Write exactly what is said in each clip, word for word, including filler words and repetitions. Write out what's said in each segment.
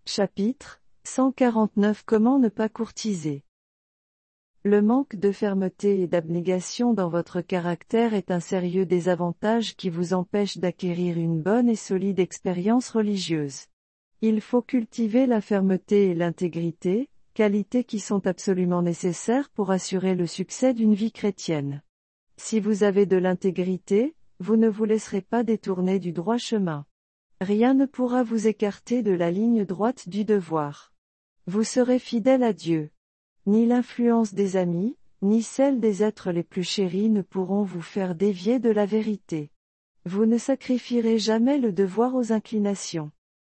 Chapitre cent quarante-neuf Comment ne pas courtiser. Le manque de fermeté et d'abnégation dans votre caractère est un sérieux désavantage qui vous empêche d'acquérir une bonne et solide expérience religieuse. Il faut cultiver la fermeté et l'intégrité, qualités qui sont absolument nécessaires pour assurer le succès d'une vie chrétienne. Si vous avez de l'intégrité, vous ne vous laisserez pas détourner du droit chemin. Rien ne pourra vous écarter de la ligne droite du devoir. Vous serez fidèle à Dieu. Ni l'influence des amis, ni celle des êtres les plus chéris ne pourront vous faire dévier de la vérité. Vous ne sacrifierez jamais le devoir aux inclinations.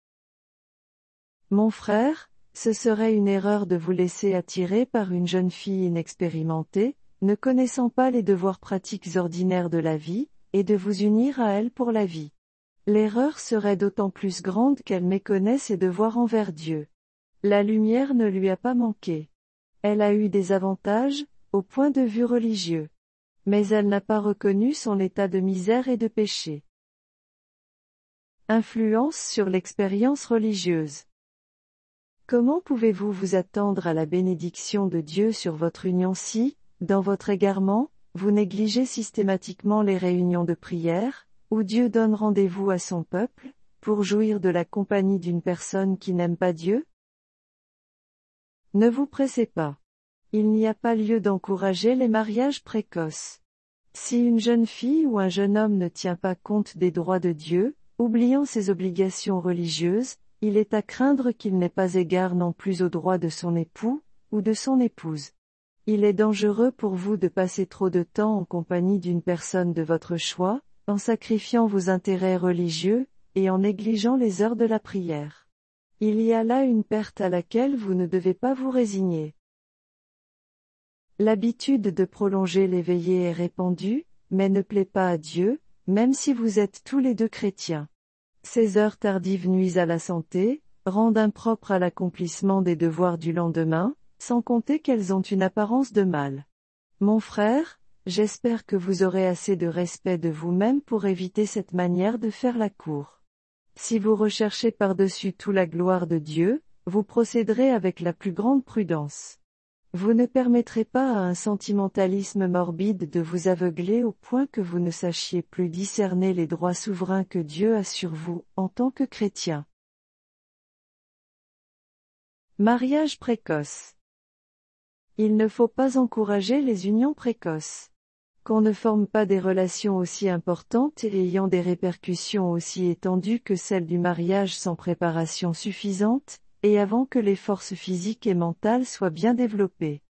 Mon frère, ce serait une erreur de vous laisser attirer par une jeune fille inexpérimentée, ne connaissant pas les devoirs pratiques ordinaires de la vie, et de vous unir à elle pour la vie. L'erreur serait d'autant plus grande qu'elle méconnaît ses devoirs envers Dieu. La lumière ne lui a pas manqué. Elle a eu des avantages, au point de vue religieux. Mais elle n'a pas reconnu son état de misère et de péché. Influence sur l'expérience religieuse. Comment pouvez-vous vous attendre à la bénédiction de Dieu sur votre union si, dans votre égarement, vous négligez systématiquement les réunions de prière, où Dieu donne rendez-vous à son peuple, pour jouir de la compagnie d'une personne qui n'aime pas Dieu? Ne vous pressez pas. Il n'y a pas lieu d'encourager les mariages précoces. Si une jeune fille ou un jeune homme ne tient pas compte des droits de Dieu, oubliant ses obligations religieuses, il est à craindre qu'il n'ait pas égard non plus aux droits de son époux, ou de son épouse. Il est dangereux pour vous de passer trop de temps en compagnie d'une personne de votre choix, en sacrifiant vos intérêts religieux, et en négligeant les heures de la prière. Il y a là une perte à laquelle vous ne devez pas vous résigner. L'habitude de prolonger les veillées est répandue, mais ne plaît pas à Dieu, même si vous êtes tous les deux chrétiens. Ces heures tardives nuisent à la santé, rendent impropre à l'accomplissement des devoirs du lendemain, sans compter qu'elles ont une apparence de mal. Mon frère, j'espère que vous aurez assez de respect de vous-même pour éviter cette manière de faire la cour. Si vous recherchez par-dessus tout la gloire de Dieu, vous procéderez avec la plus grande prudence. Vous ne permettrez pas à un sentimentalisme morbide de vous aveugler au point que vous ne sachiez plus discerner les droits souverains que Dieu a sur vous, en tant que chrétien. Mariage précoce. Il ne faut pas encourager les unions précoces. Qu'on ne forme pas des relations aussi importantes et ayant des répercussions aussi étendues que celles du mariage sans préparation suffisante, et avant que les forces physiques et mentales soient bien développées.